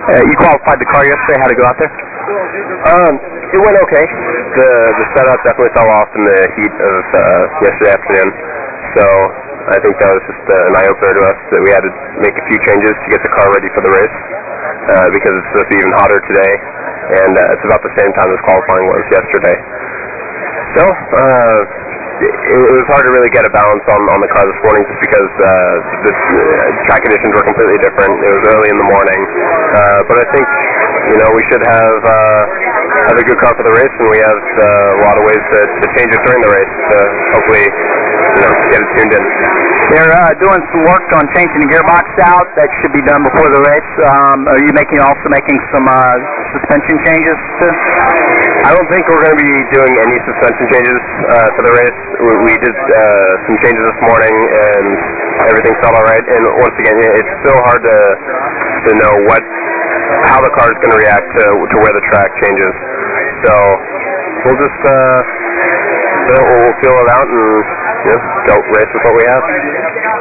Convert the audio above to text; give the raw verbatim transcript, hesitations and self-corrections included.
Uh, you qualified the car yesterday. How'd it go out there? Um, it went okay. The the setup definitely fell off in the heat of uh, yesterday afternoon. So I think that was just uh, an eye-opener to us that we had to make a few changes to get the car ready for the race uh, because it's supposed to be even hotter today, and uh, it's about the same time as qualifying was yesterday. So uh, it, it was hard to really get a balance on, on the car this morning just because uh, the uh, track conditions were completely different. It was early in the morning, uh, but I think you know we should have uh, have a good car for the race, and we have uh, a lot of ways to, to change it during the race to hopefully you know get it tuned in. They're uh, doing some work on changing the gearbox out. That should be done before the race. Um, are you making also making some uh, suspension changes too? I don't think we're going to be doing any suspension changes uh, for the race. We, we did uh, some changes this morning, and everything felt all right. And once again, it's still hard to to know what how the car is going to react to to where the track changes. So we'll just uh, we'll feel it out and you know, go race with what we have.